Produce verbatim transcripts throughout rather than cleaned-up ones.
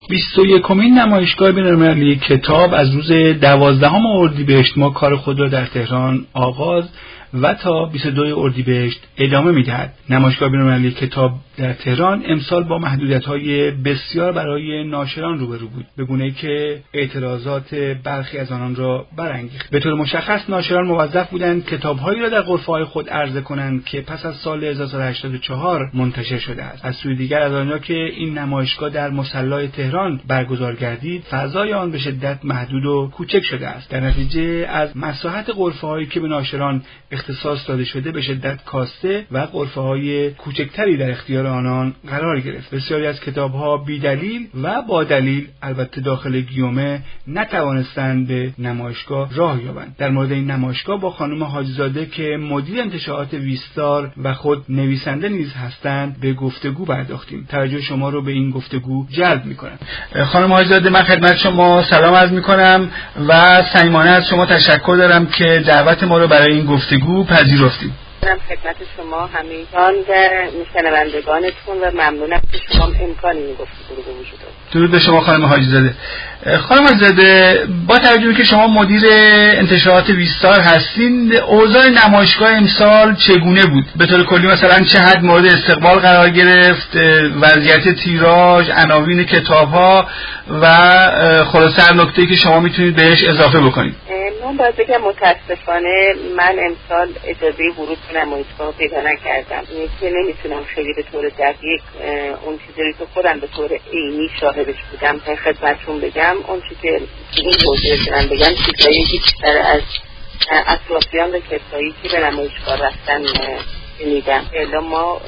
بیست و یکمین نمایشگاه بین‌المللی کتاب از روز دوازدهم اردیبهشت ماه کار خود را در تهران آغاز و تا بیست و دوم اردیبهشت ادامه می‌دهد. نمایشگاه بین‌المللی کتاب در تهران امسال با محدودیت‌های بسیار برای ناشران روبرو بود، به گونه‌ای که اعتراضات برخی از آنان را برانگیخت. به طور مشخص ناشران موظف بودند کتاب‌هایی را در غرفه‌های خود عرضه کنند که پس از سال هزار و سیصد و هشتاد و چهار منتشر شده است. از سوی دیگر از آنجا که این نمایشگاه در مصلی تهران برگزار گردید، فضای آن به شدت محدود و کوچک شده است. در نتیجه از مساحت غرفه‌هایی که به ناشران اختصاص داده شده به شدت کاسته و غرفه‌های کوچکتری در اختیار آنان قرار گرفت. بسیاری از کتاب‌ها بی دلیل و با دلیل البته داخل گیومه نتوانستند به نمایشگاه راه یابند. در مورد این نمایشگاه با خانم حاجی‌زاده که مدیر انتشارات ویستار و خود نویسنده نیز هستند به گفتگو پرداختیم. توجه شما رو به این گفتگو جلب می‌کنم. خانم حاجی‌زاده، من خدمت شما سلام عرض می‌کنم و صمیمانه از شما تشکر دارم که دعوت ما رو برای این گفتگو پذیرفتید. من خدمت شما همیشان و شنوندگانتون و ممنونم که شما امکان این گفتگو رو به وجود آورد. درود به شما خانم حاجی‌زاده. خانم حاجی‌زاده، با توجه که شما مدیر انتشارات ویستار هستین، اوضاع نمایشگاه امسال چگونه بود؟ به طور کلی مثلا چه حد مورد استقبال قرار گرفت؟ وضعیت تیراژ، عناوین کتاب‌ها و خلاصه هر نکته‌ای که شما میتونید بهش اضافه بکنید. من باید بگم متاسفانه من امسال اجازه ورود به نمایشگاه پیدا نکردم، که نمیتونم خیلی به طور دقیق اون چیزی که خودم به طور عینی شاهدش بودم خدمتتون بگم. اون چیزی که این توضیح بدم بگم چیزایی که بیشتر از اطرافیان و کسایی که به نمایشگاه رفتن شنیدم. الا ما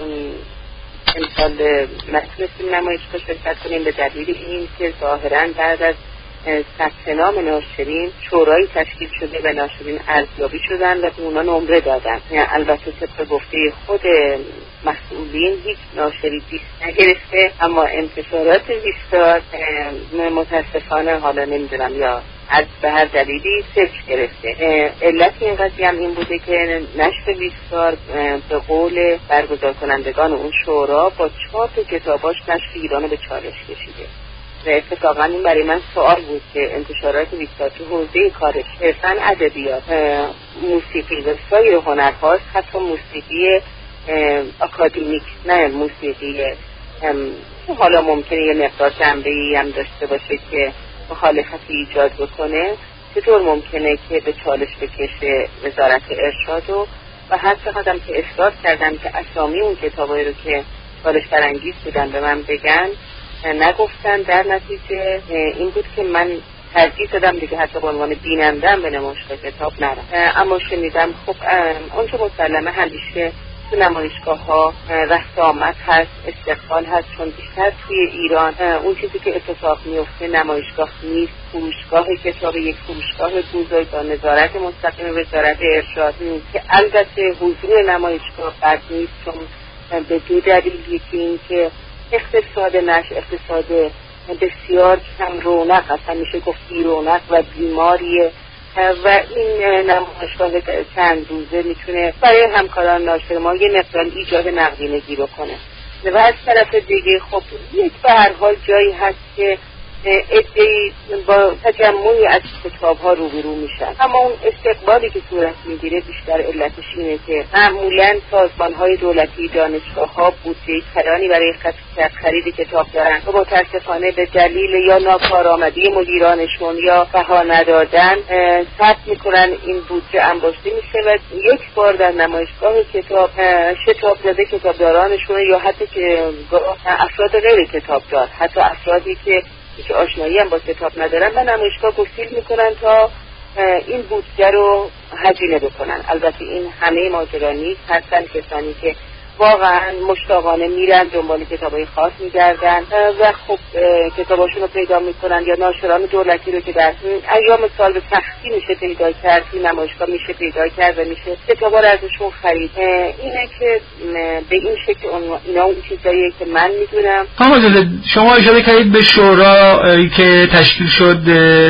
امسال نتونستیم نمایشگاه شرکت کنیم به دلیل این که ظاهراً بعد از ثبت نام ناشرین شورایی تشکیل شده و ناشرین ارزیابی شدن و به اونا نمره دادن. البته طبق گفته خود مسئولین هیچ ناشری بیست نگرفته، اما انتشارات ویستار متاسفانه حالا نمیدونم یا از به هر دلیلی صفر گرفته. علت این قضیه هم این بوده که نشر ویستار به قول برگزار کنندگان اون شورا با چهار تا کتاباش نشر ایران به چالش کشیده. و اتفاقا این برای من سوال بود که انتشارات ویستار تو حوزه کارش صرفاً ادبیات، موسیقی و سایر هنرهاست، حتی موسیقی اکادمیک، نه موسیقی که حالا ممکنه یه مقدار جنبه‌ای هم داشته باشه که مخالفتی ایجاد بکنه، چطور ممکنه که به چالش بکشه وزارت ارشاد و و هر چقدر که اصرار کردم که اسامی اون کتابایی رو که چالش برانگیز بودن به من بگن نگفتن. در نتیجه این بود که من ترجیح دادم دیگه حتی به عنوان بیننده‌ام به نمایشگاه کتاب نرم. اما شنیدم خب اون که مسلمه همیشه تو نمایشگاه ها رفت آمد هست، استقبال هست، چون بیشتر توی ایران اون چیزی که اتفاق میفته نمایشگاه نیست، فروشگاه کتاب، یک فروشگاه بزرگ با نظارت مستقیم وزارت ارشاد که البته حضور نمایشگاه بد نیست، چون به دو دلیل، یکی این که اقتصاد نشر اقتصاد بسیار کم رونق هست، میشه گفت بی رونق و بیماریه و این نمایشگاه چند روزه میتونه برای همکاران ناشر ما یه مقدار ایجاد نقدینگی بکنه. و از طرف دیگه خب یک به هر حال جایی هست که عده‌ای با تجمعی از کتاب‌ها روبرو میشن، اما اون استقبالی که صورت میگیره بیشتر علتش اینه که معمولاً سازمان‌های دولتی، دانشگاه‌ها بودجه کلانی برای خرید کتاب دارن و متأسفانه به دلیل یا ناکارآمدی مدیرانشون یا بها ندادن ثبت میکنن این بودجه انباشته میشه و یک بار در نمایشگاه کتاب شتاب زده کتابدارانشون یا حتی که افراد غیر کتابدار، حتی افرادی که که آشنایی هم با کتاب ندارن و نمایشگاه گسیل میکنن تا این بودجه رو هزینه بکنن. البته این همه ماجرا نیست، هستن کسانی که واقعا مشتاقانه میرن دنبال کتابای خاص میگردن و خب کتاباشون رو پیدا میکنن، یا ناشران دولتی رو که در ایام سال به سختی میشه پیدا کرد، این نمایشگاه میشه پیدا کرد و میشه کتابا رو ازشون خرید. اینه که به این شکل اینا اون چیزاییه که من میدونم. خانم شما اشاره کردید به شورا که تشکیل شد،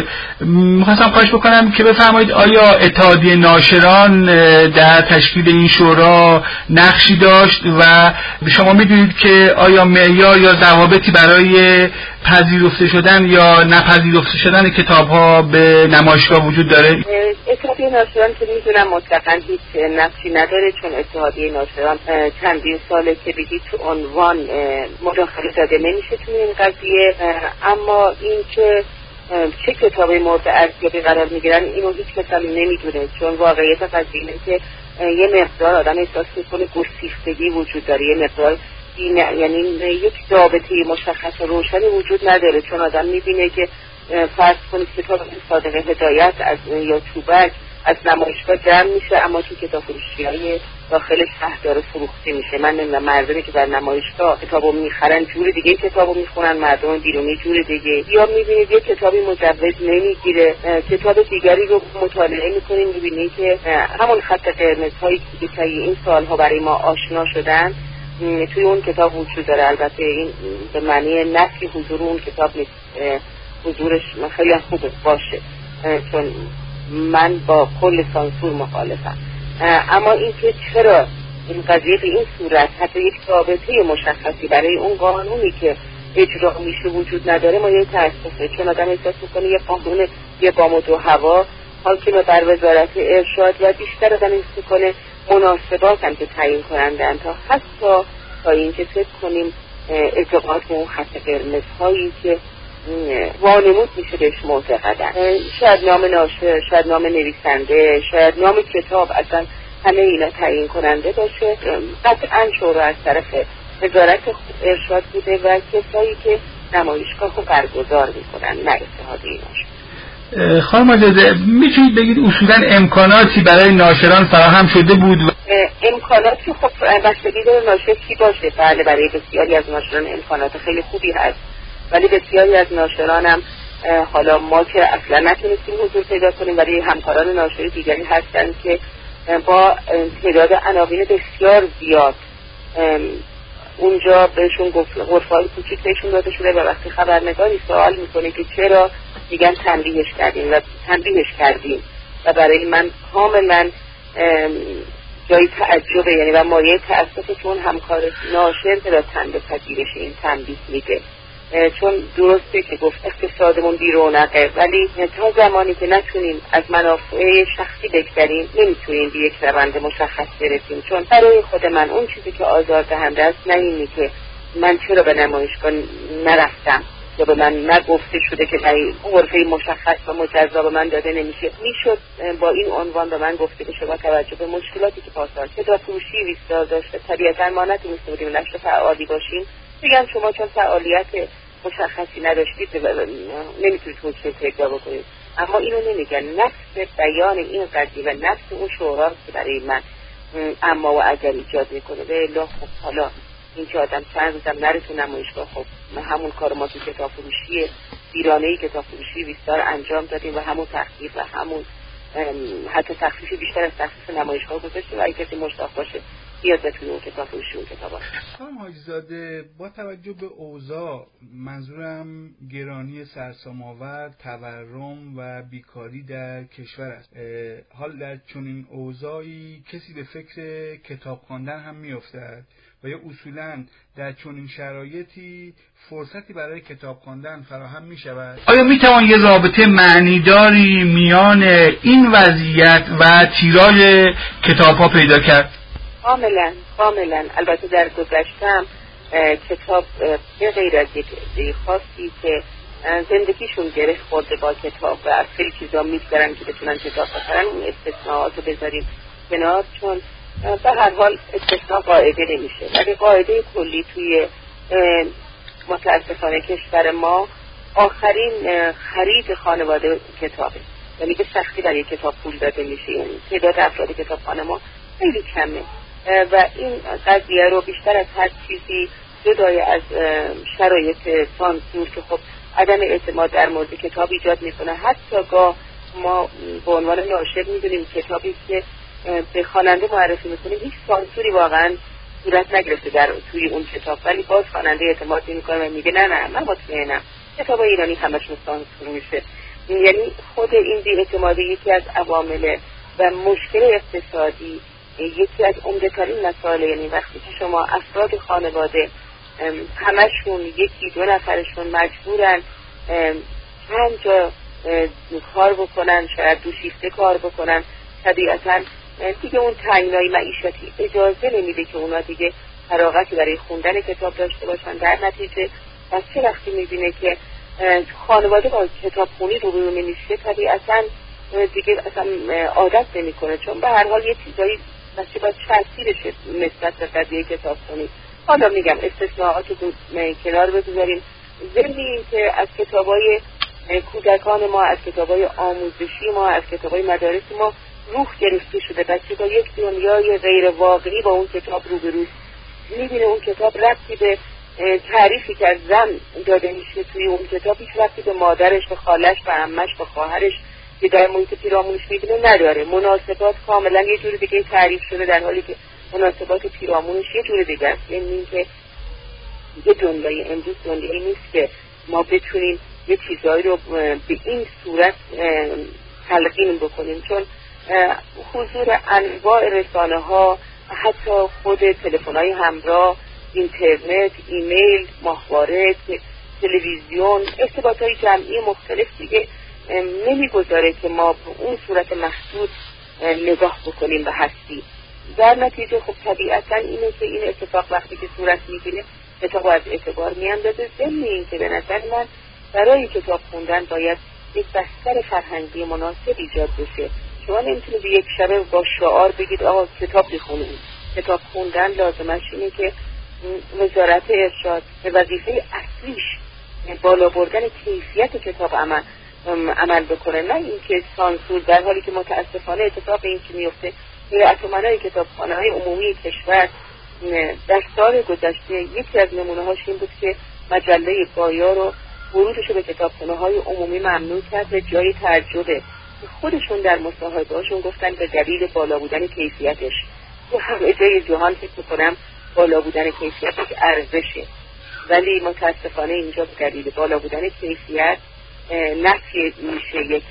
میخواستم خواهش بکنم که بفرمایید آیا اتحادیه ناشران در تشکیل این شورا نقشی داشت داشت و شما میدونید که آیا معیار یا ضوابطی برای پذیرفته شدن یا نپذیرفته شدن کتاب‌ها به نمایشگاه وجود داره؟ اتحادیه ناشران که میدونم مطلقاً هیچ نقشی نداره، چون اتحادیه ناشران چندین ساله که به هیچ عنوان مداخله داده نمیشه توی این قضیه. اما این که چه کتابی مورد ارزیابی قرار میگیرن اینو هیچ کس هم نمیدونه، چون واقعیت قضیه اینه که یه مقدار آدم احساس میکنه گسیختگی وجود داره، یه مقدار یعنی یک ضابطه مشخص و روشنی وجود نداره، چون آدم میبینه که فرض کنید کتاب صادق هدایت از یا چوبک از نمایشگاه جمع میشه اما تو کتاب فروشی‌های داخل شهر داره فروخته میشه. من نمیدونم مردمی که در نمایشگاه کتابو میخرن جور دیگه کتابو میخونن، مردم بیرونی جور دیگه. یا میبینید یه کتابی مجوز نمیگیره، کتاب دیگری رو مطالعه میکنید میبینید که همون خط قرمزهایی که طی این سالها برای ما آشنا شدن توی اون کتاب وجود داره. البته این به معنی نفی حضور اون کتاب نیست، حضورش خیلی خوبه باشه، چون من با کل سانسور مخالفم. اما این که چرا این قضیه به این صورت حتی یک ضابطه مشخصی برای اون قانونی که اجرا میشه وجود نداره ما یه تأسفه، چون آدم احساس میکنه یه قانون یه بام و دو هوا حاکم بر وزارت ارشاد و بیشتر آدم احساس میکنه مناسبات هم که تعیین کنندن تا حتی تا اینکه فکر کنیم اعتقاد به اون خط قرمزهایی که وانمود میشه بهش معتقدن. شاید نام ناشر، شاید نام نویسنده، شاید نام کتاب، اصلا همه اینا تعیین کننده باشه. قطعا شورا از طرف وزارت ارشاد بوده و کسایی که نمایشگاه رو برگزار میکنن، نه اتحادیه ناشر. خانم آزاده میتونید بگید اصولا امکاناتی برای ناشران فراهم شده بود؟ و... امکاناتی خب بستگی داره ناشر کی باشه. بله برای بسیاری از ناشران امکانات خیلی خوبی هست، ولی بسیاری از ناشرانم حالا ما که اصلا نتونستیم حضور پیدا کنیم، ولی همکاران ناشری دیگری هستن که با تعداد عناوین بسیار زیاد اونجا بهشون غرفه‌های کوچیک بهشون داده شده و وقتی خبرنگاری سوال میکنه که چرا، میگن تنبیهش کردیم و تنبیهش کردیم و برای من کاملا جای تعجبه، یعنی و مایه تأسفه چون همکار ناشر به تنبیه پذیرش این تنبیه میده، چون درسته که گفت اقتصادمون بی رونقه، ولی تا زمانی که نتونیم از منافع شخصی بگذریم نمیتونیم به یک روند مشخص برسیم. چون برای خود من اون چیزی که آزاردهنده است نه اینی که من چرا به نمایشگاه نرفتم یا به من نگفته شده که غرفه مشخص و مجزا به من داده نمیشه. میشد با این عنوان به من گفته بشه با توجه به مشکلاتی که پاسدار کتاب فروشی ویستار داشته طبیعتا ما نتونسته بودیم نشر فعالی باشیم، میگن شما چون فعالیت مشخصی نداشتید نمیتونید حضور پیدا بکنید. اما اینو نمیگن، نفس بیان این قضیه و نفس اون شورا که برای من اما و اگر ایجاد میکنه به الا خب حالا این که آدم چند روزم نره تو نمایشگاه، خب همون کار ما تو کتاب فروشی ایرانی کتاب فروشی ویستار انجام دادیم و همون تخفیف و همون حتی تخفیف بیشتر از تخفیف نمایشگاه گذاشتیم و اگه کسی مشتاق باشه بیاد بتونه اون کتاب فروشی اون کتاب هست. خانم حاجی‌زاده با توجه به اوضاع، منظورم گرانی سرسام‌آور، تورم و بیکاری در کشور است، حال در چنین اوضاعی کسی به فکر کتاب خواندن هم میافتد و یا اصولاً در چنین شرایطی فرصتی برای کتاب خواندن فراهم می شود؟ آیا می توان یه رابطه معنیداری میان این وضعیت و تیراژ کتاب‌ها پیدا کرد؟ کاملا کاملا. البته در گذشتم کتاب به غیر از یک عده خاصی که زندگیشون گره خورده با کتاب و از خیلی چیزا میگذرن که بتونن کتاب بخرن، اون استثناءات رو بذاریم کنار، چون به هر حال استثناء قاعده نمیشه. ولی قاعده کلی توی متاسفانه کشور ما آخرین خرید خانواده کتابه، یعنی به سختی برای کتاب پول داده میشه، یعنی تعداد افراد کتابخانه ما خیلی کمه و این قضیه رو بیشتر از هر چیزی جدای از شرایط سانسور که خب عدم اعتماد در مورد کتاب ایجاد میکنه. حتی گاه ما به عنوان ناشر میدونیم کتابی که به خواننده معرفی میکنیم هیچ سانسوری واقعا صورت نگرفته در توی اون کتاب، ولی باز خواننده اعتماد میکنه و میگه نه نه من مطمئنم کتاب ایرانی همشون سانسور میشه. یعنی خود این بی‌اعتمادی یکی از عوامل و مشکل اقتصادی یکی از عمده‌ترین مسائل، یعنی وقتی که شما افراد خانواده همشون یکی دو نفرشون مجبورن چند جا کار بکنن، شاید دو شیفته کار بکنن، طبیعتاً دیگه اون تنگنای معیشتی اجازه نمیده که اونا دیگه فراغتی برای خوندن کتاب داشته باشن. در نتیجه بچه وقتی میبینه که خانواده با کتاب خونی روبرو نمیشه، طبیعتاً دیگه اصلا عادت نمیکنه، چون به هر حال یه چیزایی بچه باید تأثیرش نسبت به قضیه کتاب خونی. حالا میگم استثناءات رو کنار بگذاریم، ضمن این که از کتابای کودکان ما، از کتابای آموزشی ما، از کتابای مدارس ما روح گرفته شده. بچه با یک دنیای غیر واقعی با اون کتاب روبروست، میبینه اون کتاب ربطی به تعریفی که از زن داده میشه توی اون کتاب هیچ ربطی به مادرش، به خالش، به عمش، به خواهرش که در محیط پیرامونش میبینه نداره. مناسبات کاملا یه جور دیگه تعریف شده، در حالی که مناسبات پیرامونش یه جور دیگه است. یعنی این که یه دنیای امروز دنیایی نیست که ما بتونیم یه چیزایی رو به این صورت تلقین بکنیم، چون حضور انواع رسانه ها، حتی خود تلفن های همراه، اینترنت، ایمیل، ماهواره، تلویزیون، ارتباط های جمعی مختلف دیگه نمیگذاره که ما به اون صورت محدود نگاه بکنیم به هستی. در نتیجه خب طبیعتا اینه که این اتفاق وقتی که صورت میگیره کتاب از اعتبار میاندازه. ضمن این که به نظر من برای کتاب خوندن باید یک بستر فرهنگی مناسب ایجاد بشه. شما نمیتونید یک شبه با شعار بگید آقا کتاب بخونید. کتاب خوندن لازمش اینه که وزارت ارشاد به وظیفه اصلیش بالا بردن کیفیت کتاب عمل عمل بکنه، نه اینکه سانسور، در حالی که متاسفانه اتفاق این که میفته هیئت امنای کتابخانه‌های عمومی کشور در سال گذشته یکی از نمونه‌هاش این بود که مجله بایا رو ورودش به کتابخانه‌های عمومی ممنوع کرد به جای تعجبه. خودشون در مصاحبه‌هاشون گفتن به دلیل بالا بودن کیفیتش. تو همه جای جهان فکر می‌کنم بالا بودن کیفیتش ارزشه، ولی متاسفانه اینجا به دلیل بالا بودن کیفیت نفی میشه یک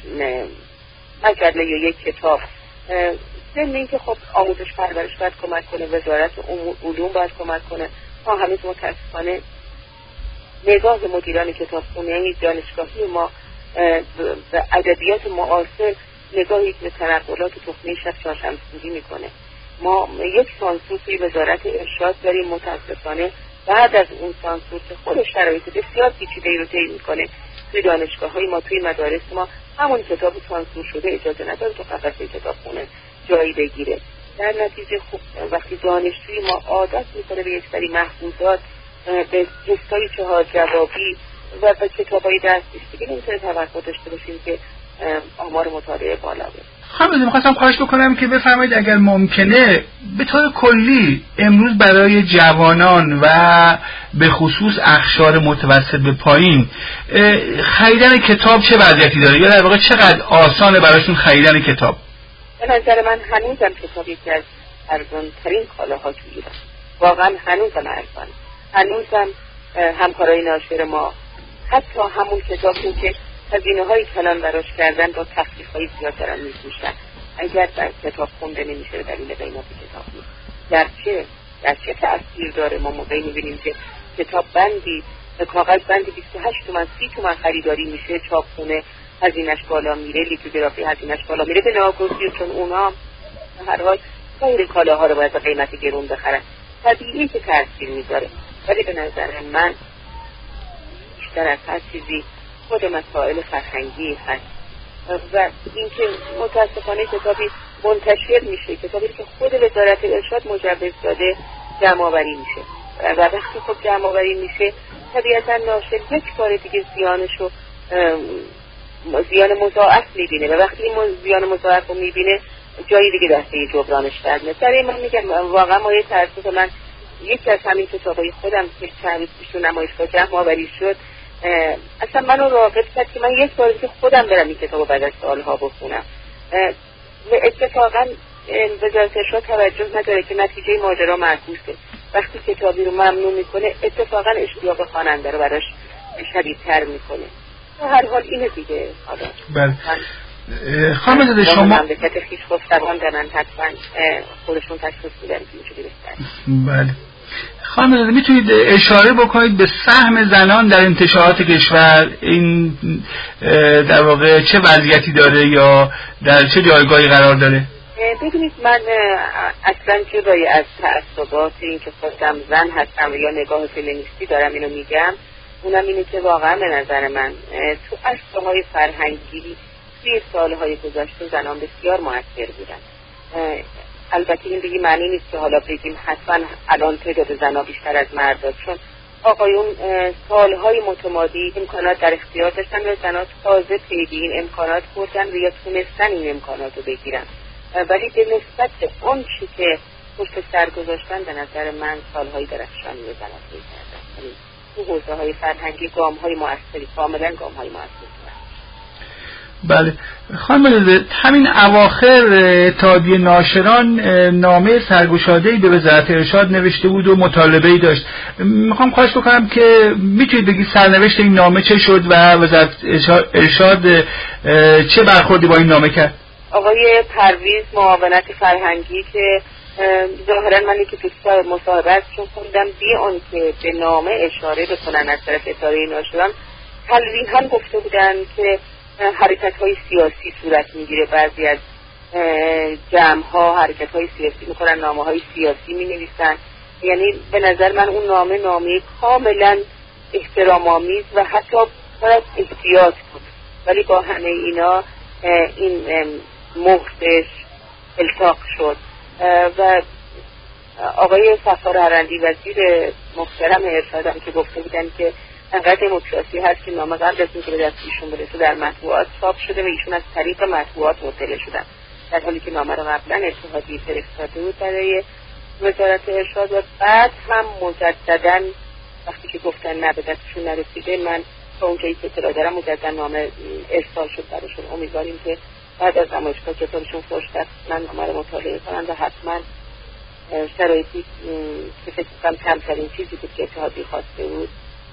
مجله یا یک کتاب. ضمن این که خب آموزش پرورش باید کمک کنه، وزارت علوم باید کمک کنه. ما هنوز متاسفانه نگاه مدیران کتابخونه، یعنی دانشگاهی ما به ادبیات معاصر نگاهی به تنقلات تخمه شخص چهارشنبه‌سوری میکنه. ما یک سانسور توی وزارت ارشاد داریم، متاسفانه بعد از اون سانسور که خود شرایط بسیار پیچیده‌ای رو طی میکنه توی دانشگاه‌های ما، توی مدارس ما، همون کتاب سانسور شده اجازه نداره تو قفسه کتابخونه جایی بگیره. در نتیجه خوب وقتی دانشجوی ما عادت میکنه به یک سری محفوظات، به تستای چهار جوابی و به کتابای دستیش، دیگه نمیتونه توقع داشته باشیم که آمار مطالعه بالا بره. خانم می‌خواستم خواهش بکنم که بفرمایید اگر ممکنه به طور کلی امروز برای جوانان و به خصوص اقشار متوسط به پایین خریدن کتاب چه وضعیتی داره، یا در واقع چقدر آسانه براشون خریدن کتاب؟ به نظر من هنوزم کتاب یکی از ارزان‌ترین کالاها توی ایران، واقعا هنوزم ارزانه. هنوزم همکارای ناشر ما حتی همون کتابی که هزینه‌های کلان براش کردن با تخفیف‌های زیاد دارن می‌فروشن، اگر در کتاب خونده نمیشه دلیل قیمت کتاب نیست. گرچه گرچه تأثیر داره، ما موقعی می‌بینیم که کتاب بندی کاغذ بندی بیست و هشت تومن سی تومن خریداری میشه، چاپخونه هزینه‌اش بالا میره، لیتوگرافی هزینه‌اش بالا میره، به ناگزیر، چون اونا هر حال غیر کالاها رو باید قیمت گرون بخرن. طبیعیه که تأثیر میذاره، ولی به نظر من بیشتر از هر چیزی خود مسائل فرهنگی هست و اینکه متاسفانه کتابی منتشر میشه، کتابی که خود وزارت ارشاد مجوز داده جمع‌آوری میشه و وقتی خب جمع‌آوری میشه طبیعتا ناشر یک بار دیگه زیانشو زیان مضاعف میبینه و وقتی این زیان مضاعف رو میبینه جایی دیگه دسته جبرانش در میاد. برای من میگم واقعا ما یه تأسف من یکی از همین کتابای خودم که چند روز پیش تو نمایشگاه جمع‌آوری شد اصلا منو راغب کرد که من یک بار که خودم برم این کتابو بعد از سالها بخونم. و اتفاقا وزارت ارشاد توجه نداره که نتیجه ماجرا معکوسه. وقتی کتابی رو ممنوع میکنه اتفاقا اشتیاق خواننده رو براش شدیدتر میکنه. و هر حال اینه دیگه. بله. خانم زاده شما مملکت خیش خفتوان دارن، حتما خودشون تشخیص میدن که اینجوری بهتره. بله. خانم زاده میتونید اشاره بکنید به سهم زنان در انتشارات کشور، این در واقع چه وضعیتی داره یا در چه جایگاهی قرار داره؟ ببینید من اصلا جدای از تعصبات این که خودم زن هستم یا نگاه فمینیستی دارم اینو میگم، اونم اینه که واقعا به نظر من تو عرصه‌های فرهنگی توی سالهای گذشته زنان بسیار مؤثر بودن. البته این دیگه معنی نیست که حالا بگیم حتما الان تعداد زنها بیشتر از مردا، چون آقایون سالهای متمادی امکانات در اختیار داشتن و زنها تازه پیدا این امکانات بردن و یا تونستن این امکانات رو بگیرن، ولی به نسبت اون چی که پشت سر گذاشتن به نظر من سالهای درخشانی رو زنها طی کردن. یعنی تو حوزه‌های فرهنگی گام‌های مؤثری، کاملا گام‌های مؤثری. بله خانم، همین اواخر اتحادیه ناشران نامه سرگشاده‌ای به وزارت ارشاد نوشته بود و مطالبه‌ای داشت. میخوام خواهش بکنم که میتونید بگید سرنوشت این نامه چه شد و وزارت ارشاد چه برخوردی با این نامه کرد؟ آقای پرویز معاونت فرهنگی که ظاهرا من که تو مصاحبه ازشون خوندم بی اون که به نامه اشاره بکنن از طرف اتحادیه ناشران، تلویحاً گفته بودن که حرکت‌های سیاسی صورت میگیره، بعضی از جمع‌ها حرکت‌های سیاسی میکنن، نامه‌های سیاسی مینویسن. یعنی به نظر من اون نامه نامه کاملا احترام‌آمیز و حتی باید احتیاط بود، ولی با همه اینا این مهرش التاق شد و آقای صفار هرندی وزیر محترم ارشاد هم که گفته بودن که انقدر دموکراسی هست که نامه قبل از اینکه به دست ایشون برسه در مطبوعات چاپ شده و ایشون از طریق مطبوعات مطلع شدن، در حالی که نامه رو قبلا اتحادیه فرستاده بود برای وزارت ارشاد و بعد هم مجددا وقتی که گفتن نه به دستشون نرسیده، من تا اونجایی که اطلاع دارم مجددا نامه ارسال شد براشون. امیدواریم که بعد از نمایشگاه کتابشون فرصت من نامه رو مطالعه کنن و حتما شرایطی که فکر کنم کمترین چیزی بود که اتحادیه خواسته بود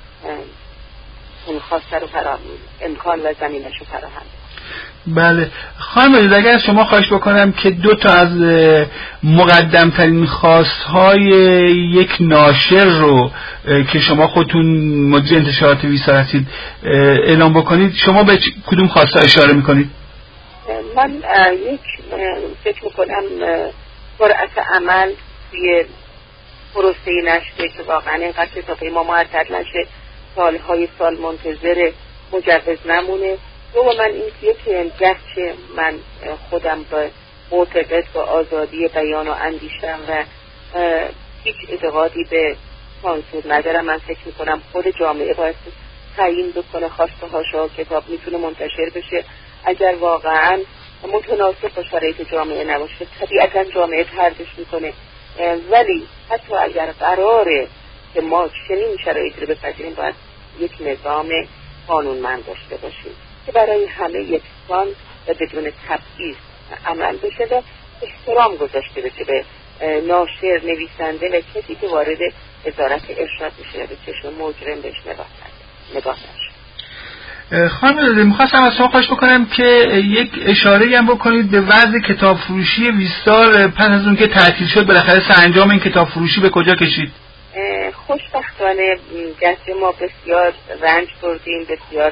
اون خواسته رو فراهم، امکان و زمینش رو فراهم. بله خانم، اگر شما خواهش بکنم که دو تا از مقدمترین خواستهای یک ناشر رو که شما خودتون مدیر انتشارات ویسا هستید اعلام بکنید، شما به کدوم خواسته اشاره میکنید؟ من یک فکر میکنم سرعت عمل توی پروسه نشده که واقعا اینقدر کتابه ما معطل نشه، سالهای سال منتظر مجوز نمونه. دو من این که گرچه من خودم به معتقد با آزادی بیان و اندیشم و هیچ اعتقادی به سانسور ندارم، من فکر میکنم خود جامعه باید تعیین بکنه خواسته هاشو، کتاب میتونه منتشر بشه اگر واقعا متناسب با شرایط جامعه نباشه. طبیعتا جامعه تردش میکنه، ولی حتی اگر قراره که ما چنین شرایطی رو بپذیریم باید یک نظام قانونمند داشته باشیم که برای همه یکسان و بدون تبعیض عمل بشه و احترام گذاشته بشه به ناشر، نویسنده و کسی که وارد وزارت ارشاد میشه و به چشم مجرم بهش نگاه نشه. خانم میخواستم از شما خواهش بکنم که یک اشاره هم بکنید به وضع کتاب فروشی ویستار پس از اون که تعطیل شد، بالاخره سرانجام این کتاب فروشی به کجا کشید؟ خوشبختانه گرچه ما بسیار رنج بردیم، بسیار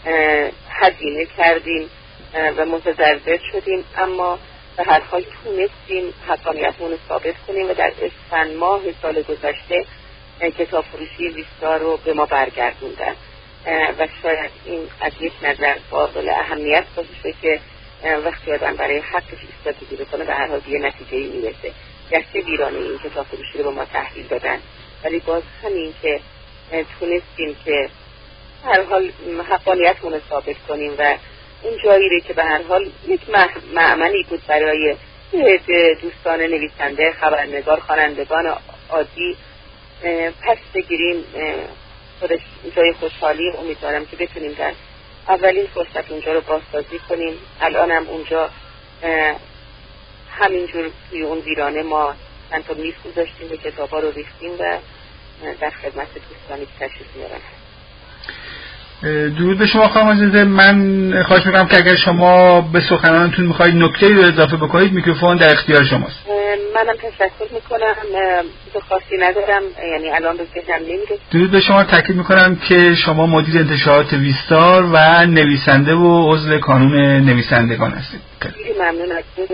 هزینه کردیم و متضرر شدیم، اما به هر حال تونستیم حقانیتمون رو ثابت کنیم و در اسفند ماه سال گذشته کتاب فروشی ویستار رو به ما برگردوندن و شاید این از یک نظر قابل اهمیت باشه که وقتی آدم برای حقش ایستادگی بکنه به هر حال یه نتیجه‌ای میرسه. گرچه ویرانه این کتاب فروشی رو به ما تحویل دادن، ولی باز همین که تونستیم که هر حال حقانیتمون رو ثابت کنیم و اون جایی رو که به هر حال یک معملی بود برای دوستان نویسنده، خبرنگار، خوانندگان عادی پس بگیریم، خودش جای خوشحالی. امیدوارم که بتونیم در اولین فرصت اونجا رو بازسازی کنیم. الان هم اونجا همینجور توی اون ویرانه ما چند تا میز گذاشتیم و کتابا رو ریختیم و در خدمت دوستانی که تشریف میارن. درود به شما خانم عزیزه. من خواهش میکنم که اگر شما به سخنانتون میخواید نکته‌ای رو اضافه بکنید میکروفون در اختیار شماست. منم تشکر میکنم، تو خاصی ندارم، یعنی الان به ذهنم نمیرسه. درود به شما. تاکید میکنم که شما مدیر انتشارات ویستار و نویسنده و عضو کانون نویسندگان هستید. خیلی ممنون از